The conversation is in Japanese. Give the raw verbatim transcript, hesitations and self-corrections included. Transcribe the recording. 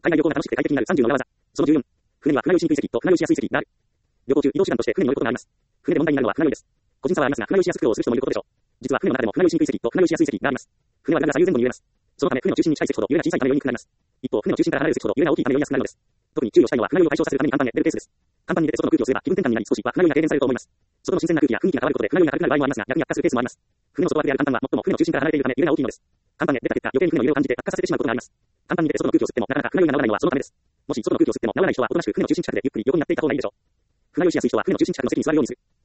海外旅行が楽しくて快適になるさんじゅうの裏技。そのじゅうよん。船には船酔いしにくい席と船酔いしやすい席がある。旅行中、移動手段として船に乗ることがあります。船で問題になるのは船酔いです。個人差はありますが、船酔いしやすく苦労する人もいることでしょう。実は船の中でも船酔いしにくい席と船酔いしやすい席があります。船は裏が左右前後に揺れます。そのため船の中心に近い席ほど揺れが小さいため酔いにくくなります。一方、船の中心から離れる席ほど揺れが大きいため酔いやすくなるのです。特に注意をしたいのは船酔いを解消させるために甲板へ出るペースです。甲板に出て外の空気を吸えば気分転換になり少しは船酔いが軽減されると思います。外の新鮮な空気や雰囲気が変わることで船酔いが軽くなる場合もありますが、逆に悪化するケースもあります。船の外枠である甲板は最も船の中心から離れているため揺れが大きいのです。甲板へ出た結果、余計に船の揺れを感じて悪化させてしまうことがあります。甲板に出て外の空気を吸ってもなかなか船酔いが治らないのはそのためです。もし外の空気を吸っても治らない人はおとなしく船の中心近くでゆっくり横になっていた方がいいでしょう。船酔いしやすい人は船の中心近くの席に座るようにする。